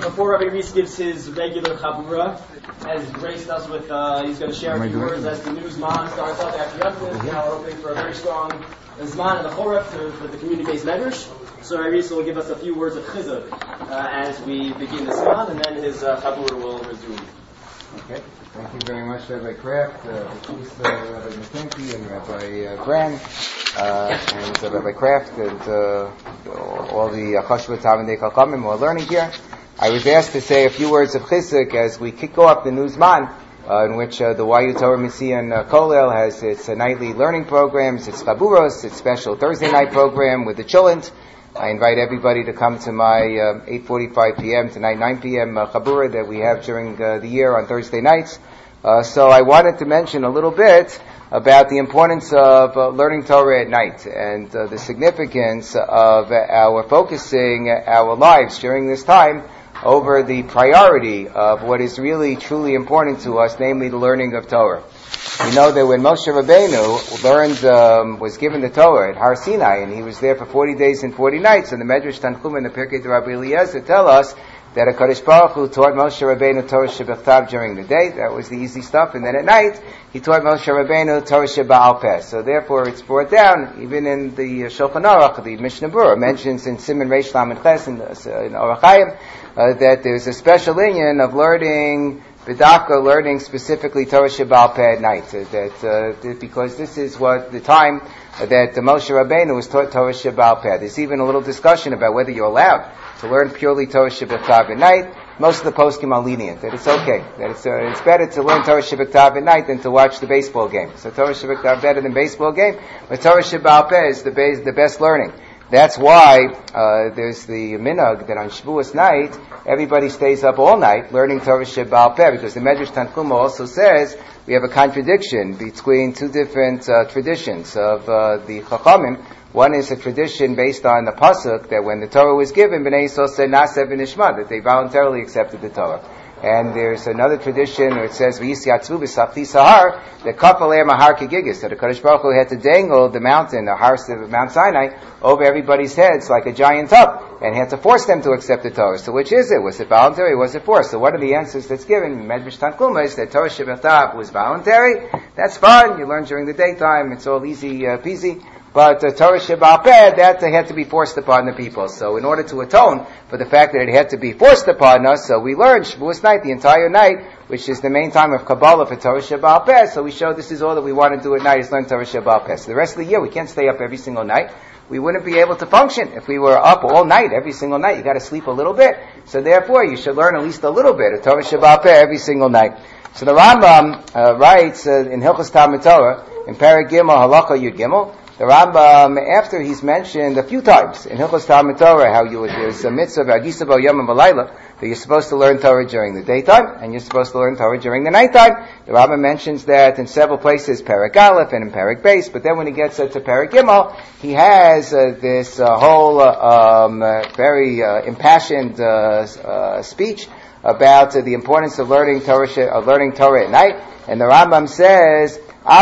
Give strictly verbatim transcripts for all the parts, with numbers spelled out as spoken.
before Rabbi Reese gives his regular chabura, has graced us with, uh, he's going to share a few words as the new Zman starts up after Yom. Now we're hoping for a very strong Zman in the Choref for the community-based medrash. So Rabbi Reese will give us a few words of chizuk uh, as we begin the Zman, and then his uh, chabura will resume. Okay. Thank you very much, Rabbi Kraft, uh, Rabbi Matinki, and Rabbi uh, Gran, uh, and uh, Rabbi Kraft, and uh, all the Chashuvah Talmidei Chachamim who are learning here. I was asked to say a few words of chizuk as we kick off the new Zman, uh, in which uh, the Y U Torah Messian uh, Kollel has its uh, nightly learning programs, its chaburos, its special Thursday night program with the Chulent. I invite everybody to come to my uh, eight forty-five p.m. to nine p.m. Uh, chabura that we have during uh, the year on Thursday nights. Uh, so I wanted to mention a little bit about the importance of uh, learning Torah at night and uh, the significance of our focusing our lives during this time over the priority of what is really truly important to us, namely the learning of Torah. We know that when Moshe Rabbeinu learned, um, was given the Torah at Har Sinai, and he was there for forty days and forty nights, and the Medrash Tanchum and the Pirkei de Rabbi Eliezer tell us that HaKadosh Baruch Hu taught Moshe Rabbeinu Torah Shebechtav during the day. That was the easy stuff. And then at night, he taught Moshe Rabbeinu Torah Sheba'al Peh. So therefore, it's brought down, even in the uh, Shulchan Aruch, the Mishnah Berurah mentions in Siman Reish Lamed Ches in, uh, in Orach Chaim, uh, that there's a special inyan of learning B'dafka, learning specifically Torah Sheba'al Peh at night. Uh, that, uh, because this is what the time uh, that uh, Moshe Rabbeinu was taught Torah Sheba'al Peh. There's even a little discussion about whether you're allowed to learn purely Torah Shebechtav at night. Most of the poskim are lenient, that it's okay, that it's uh, it's better to learn Torah Shebechtav at night than to watch the baseball game. So Torah Shebechtav better than baseball game, but Torah Sheba'al Peh is the base, the best learning. That's why uh, there's the minhag that on Shavuos night everybody stays up all night learning Torah Sheba'al Peh, because the Medrash Tanchuma also says we have a contradiction between two different uh, traditions of uh, the Chachamim. One is a tradition based on the pasuk that when the Torah was given, Bnei Yisrael said Naaseh v'nishma, that they voluntarily accepted the Torah. And there's another tradition where it says V'yisyatzvu b'safti sahar, that kaf aleim ahar kegigis, that the Kadosh Baruch Hu had to dangle the mountain, the har of Mount Sinai, over everybody's heads like a giant tub, and he had to force them to accept the Torah. So which is it? Was it voluntary or was it forced? So one of the answers that's given in Medrash Tanchuma is that Torah Shebechtav was voluntary. That's fun. You learn during the daytime. It's all easy uh, peasy. But uh, Torah Sheba'al Peh, that uh, had to be forced upon the people. So in order to atone for the fact that it had to be forced upon us, so we learned Shavuos night, the entire night, which is the main time of Kabbalah for Torah Sheba'al Peh. So we show this is all that we want to do at night, is learn Torah Sheba'al Peh. So the rest of the year, we can't stay up every single night. We wouldn't be able to function if we were up all night, every single night. You got to sleep a little bit. So therefore, you should learn at least a little bit of Torah Sheba'al Peh every single night. So the Rambam uh, writes uh, in Hilchos Talmud Torah, in Perek Gimel, Halacha Yud Gimel, the Rambam, after he's mentioned a few times in Hilchos Talmud Torah how you, there's a mitzvah of Agisa Bo Yom V'Layla, that you're supposed to learn Torah during the daytime and you're supposed to learn Torah during the nighttime. The Rambam mentions that in several places, Perek Aleph and in Perek Beis, but then when he gets uh, to Perek Gimel, he has uh, this uh, whole uh, um, uh, very uh, impassioned uh, uh, speech about uh, the importance of learning Torah, of learning Torah at night. And the Rambam says,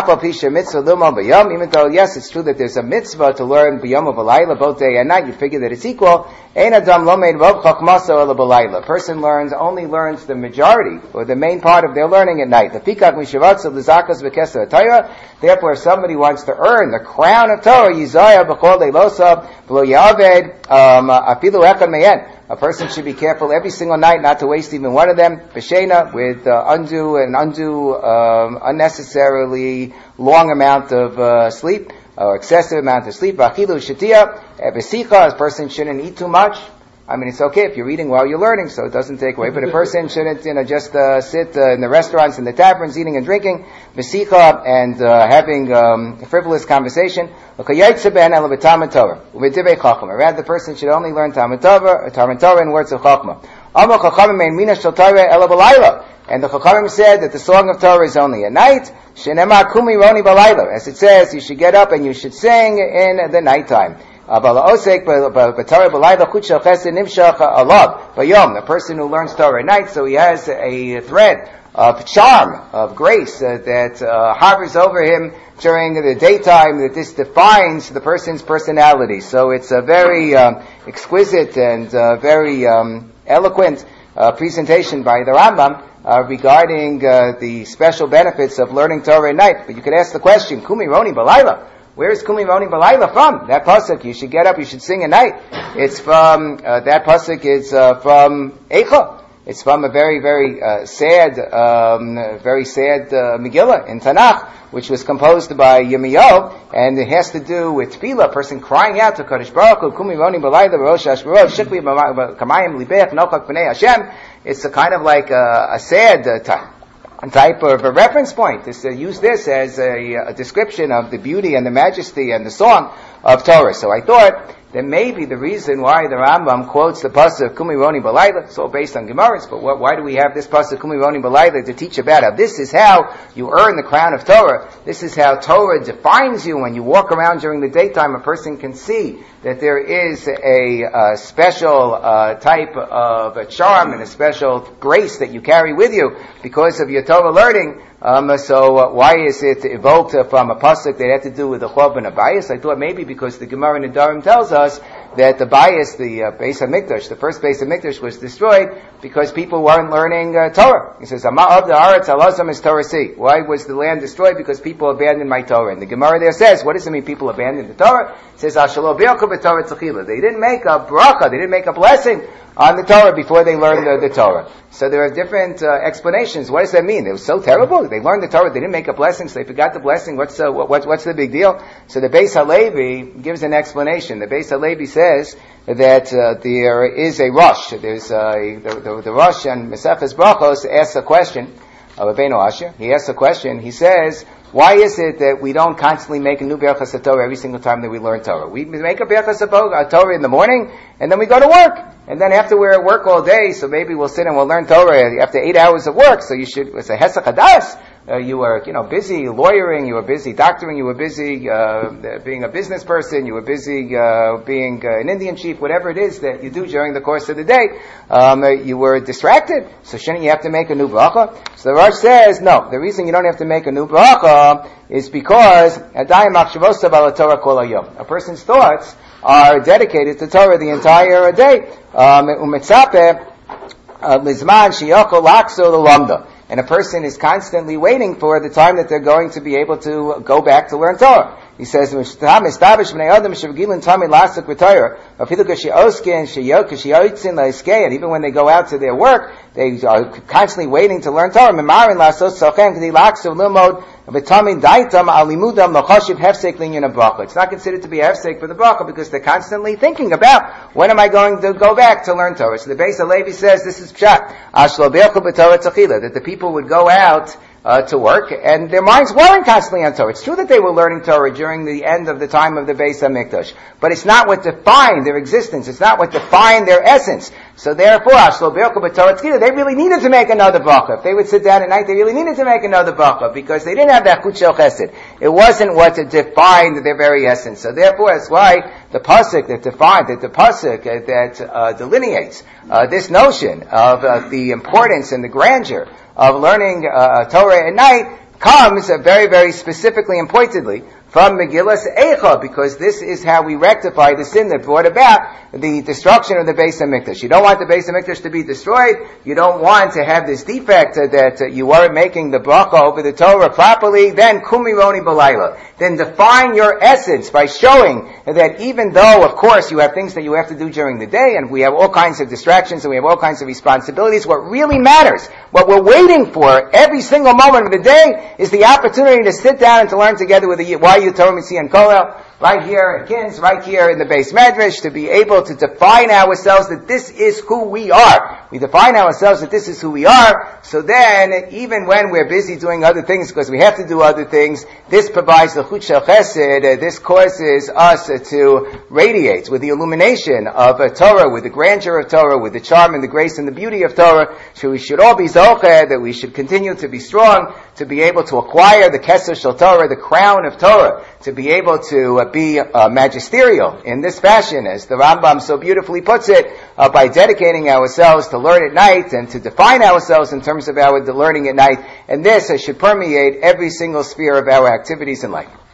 even though, yes, it's true that there's a mitzvah to learn b'yom v'layla, both day and night, you figure that it's equal. A person learns, only learns the majority, or the main part of their learning at night. Therefore, if somebody wants to earn the crown of Torah, a person should be careful every single night not to waste even one of them, b'shena, with uh, undue and undue, um, unnecessarily long amount of uh, sleep, or excessive amount of sleep. V'achilu shetiya, v'sicha, a person shouldn't eat too much. I mean, it's okay if you're eating while you're learning, so it doesn't take away. But a person shouldn't, you know, just uh, sit uh, in the restaurants and the taverns, eating and drinking, v'sicha, and uh, having um, a frivolous conversation. Rather, the person should only learn Talmud Torah, Talmud Torah and words of Chachma. And the Chachamim said that the song of Torah is only at night. As it says, you should get up and you should sing in the nighttime. The person who learns Torah at night, so he has a thread of charm, of grace uh, that uh, hovers over him during the daytime, that this defines the person's personality. So it's a very um, exquisite and uh, very um, eloquent uh, presentation by the Rambam uh, regarding uh, the special benefits of learning Torah at night. But you could ask the question, Kumi Roni Balayla. Where is Kumi Roni Balayla from? That pasuk, you should get up, you should sing at night. It's from, uh, that pasuk is uh, from Eicha. It's from a very, very uh, sad, um, very sad uh, Megillah in Tanakh, which was composed by Yirmiyahu, and it has to do with tefillah, a person crying out to Kadosh Baruch Hu, Kumi Roni Balayla, Rosh Hashbarot, Shikli Kamayim Libech, Nokak B'nei Hashem. It's a kind of like a, a sad uh, type. A type of a reference point. This, uh, use this as a, a description of the beauty and the majesty and the song of Torah. So I thought that maybe the reason why the Rambam quotes the pasuk Kumi Roni Balayla, it's all based on Gemaras, but what, why do we have this pasuk Kumi Roni Balayla to teach about how this is how you earn the crown of Torah? This is how Torah defines you. When you walk around during the daytime, a person can see that there is a, a special uh, type of a charm and a special grace that you carry with you because of your Torah learning. Um, so uh, why is it evoked uh, from a pasuk that had to do with the Chob and a bias? I thought maybe because the Gemara in Nedarim tells us that the bias, the uh, Beis HaMikdash, the first Beis HaMikdash was destroyed because people weren't learning uh, Torah. He says, Ama of the Aretz Alazam is Torah Si. Why was the land destroyed? Because people abandoned my Torah. And the Gemara there says, what does it mean people abandoned the Torah? It says, Ashalo Be'alku B'Torah Tzachila. They didn't make a bracha, they didn't make a blessing on the Torah before they learned the, the Torah. So there are different uh, explanations. What does that mean? It was so terrible. They learned the Torah, they didn't make a blessing, so they forgot the blessing. What's uh, what, what's the big deal? So the Beis HaLevi gives an explanation. The Beis HaLevi says that uh, there is a rush. There's a, the, the, the rush and Mesefes Brachos asks a question of Rabbeinu Asher. He asks a question. He says, why is it that we don't constantly make a new Berachas HaTorah every single time that we learn Torah? We make a Berachas HaTorah in the morning, and then we go to work. And then after we're at work all day, so maybe we'll sit and we'll learn Torah after eight hours of work. So you should, it's a Hesach Hadas. Uh, you were, you know, busy lawyering, you were busy doctoring, you were busy uh, being a business person, you were busy uh, being uh, an Indian chief, whatever it is that you do during the course of the day. Um, uh, you were distracted, so shouldn't you have to make a new bracha? So the Rosh says, no, the reason you don't have to make a new bracha is because a person's thoughts are dedicated to Torah the entire day. Um, And a person is constantly waiting for the time that they're going to be able to go back to learn Torah. He says, even when they go out to their work, they are constantly waiting to learn Torah. It's not considered to be a hefsek for the bracha because they're constantly thinking about when am I going to go back to learn Torah. So the Beis HaLevi says this is pshat. That the people would go out Uh, to work, and their minds weren't constantly on Torah. It's true that they were learning Torah during the end of the time of the Beis HaMikdash, but it's not what defined their existence. It's not what defined their essence. So therefore, they really needed to make another bracha. If they would sit down at night, they really needed to make another bracha because they didn't have that chut shel chesed. It wasn't what defined their very essence. So therefore, that's why the pasuk that defined, that the pasuk uh, that uh, delineates uh, this notion of uh, the importance and the grandeur of learning uh, Torah at night comes uh, very, very specifically and pointedly from Megillas Eicha, because this is how we rectify the sin that brought about the destruction of the Beis HaMikdash. You don't want the Beis HaMikdash to be destroyed. You don't want to have this defect uh, that uh, you weren't making the bracha over the Torah properly. Then Kumi Roni Balayla. Then define your essence by showing that even though, of course, you have things that you have to do during the day, and we have all kinds of distractions and we have all kinds of responsibilities, what really matters, what we're waiting for every single moment of the day, is the opportunity to sit down and to learn together with the Y U Torah Mitzi and Kolel, right here at Kins, right here in the Beis Medrash, to be able to define ourselves that this is who we are. We define ourselves that this is who we are, so then, even when we're busy doing other things, because we have to do other things, this provides the chut shel chesed, uh, this causes us uh, to radiate with the illumination of uh, Torah, with the grandeur of Torah, with the charm and the grace and the beauty of Torah. So we should all be zocheh, that we should continue to be strong, to be able to acquire the keser shel Torah, the crown of Torah, to be able to uh, be uh, magisterial in this fashion, as the Rambam so beautifully puts it, uh, by dedicating ourselves to learn at night and to define ourselves in terms of our learning at night. And this uh, should permeate every single sphere of our activities in life.